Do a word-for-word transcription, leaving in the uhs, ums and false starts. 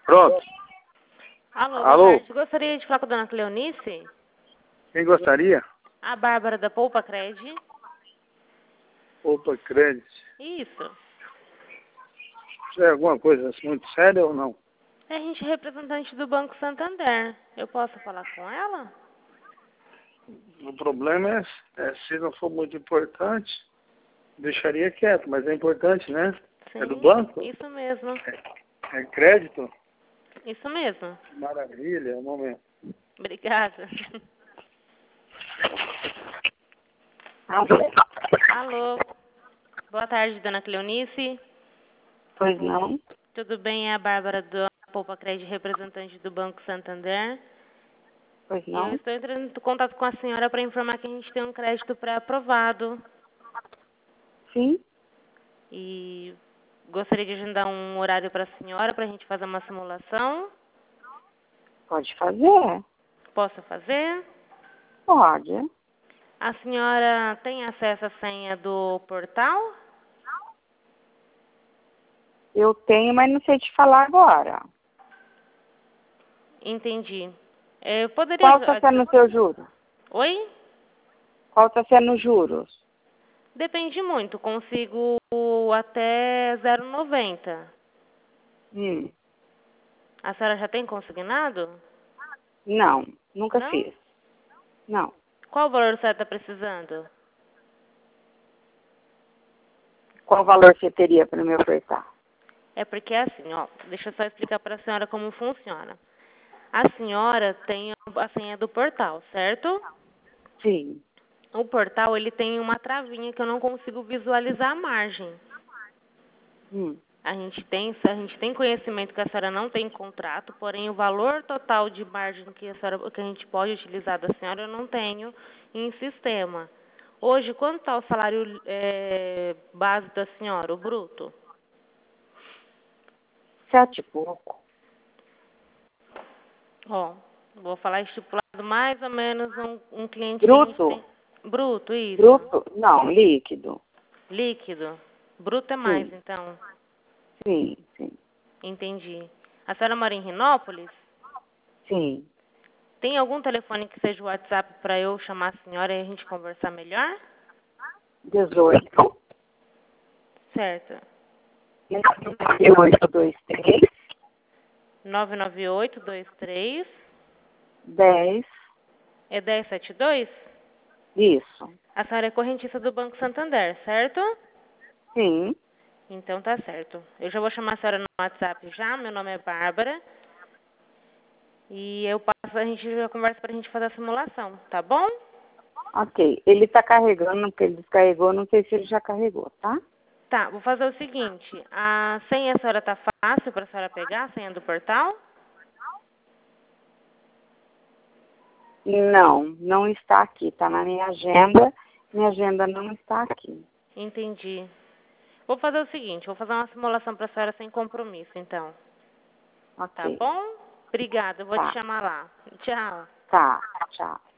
Pronto. Alô, boa Alô? tarde. Gostaria de falar com a dona Cleonice? Quem gostaria? A Bárbara da Poupa Cred. Opa, crédito. Isso. Isso é alguma coisa muito séria ou não? É a gente é representante do Banco Santander. Eu posso falar com ela? O problema é, é se não for muito importante, deixaria quieto, mas é importante, né? Sim. É do banco? Isso mesmo. É, é crédito? Isso mesmo. Maravilha, um momento. Obrigada. Alô? Alô. Boa tarde, dona Cleonice. Pois não? Tudo bem? É a Bárbara da Poupa Cred, representante do Banco Santander. Pois E eu não? estou entrando em contato com a senhora para informar que a gente tem um crédito pré-aprovado. Sim? E gostaria de agendar um horário para a senhora para a gente fazer uma simulação. Pode fazer? Posso fazer? Pode. A senhora tem acesso à senha do portal? Eu tenho, mas não sei te falar agora. Entendi. Eu poderia... Qual está sendo o seu juro? Oi? Qual está sendo os juros? Depende muito. Consigo até zero vírgula noventa. Hum, A senhora já tem consignado? não, nunca Não? fiz. Não. Qual o valor que a senhora está precisando? Qual valor você teria para me ofertar? É porque é assim, ó, deixa eu só explicar para a senhora como funciona. A senhora tem a senha do portal, certo? Sim. O portal, ele tem uma travinha que eu não consigo visualizar a margem. Hum. A gente tem, a gente tem conhecimento que a senhora não tem contrato, porém o valor total de margem que a, senhora, que a gente pode utilizar da senhora eu não tenho em sistema. Hoje, quanto está o salário é, base da senhora, o bruto? Sete e pouco. Ó, vou falar estipulado mais ou menos um, um cliente que a gente Bruto? tem. Bruto, isso. Bruto? Não, líquido. Líquido. Bruto é mais, Sim. então. Sim, sim. Entendi. A senhora mora em Rinópolis? Sim. Tem algum telefone que seja o WhatsApp para eu chamar a senhora e a gente conversar melhor? Dezoito. Certo. Oito, dois, três. nove nove oito dois três. Dez. É dez setenta e dois? Isso. A senhora é correntista do Banco Santander, certo? Sim. Então tá certo. Eu já vou chamar a senhora no WhatsApp já. Meu nome é Bárbara. E eu passo, a gente já conversa pra gente fazer a simulação, tá bom? Ok. Ele está carregando, porque ele descarregou, não sei se ele já carregou, tá? Tá, vou fazer o seguinte. A senha a senhora tá fácil pra senhora pegar, a senha do portal? Não, não está aqui. Está na minha agenda. Minha agenda não está aqui. Entendi. Vou fazer o seguinte, vou fazer uma simulação pra senhora sem compromisso, então. Tá Ok. bom? Obrigada, eu vou te Tá. chamar lá. Tchau. Tá. Tchau.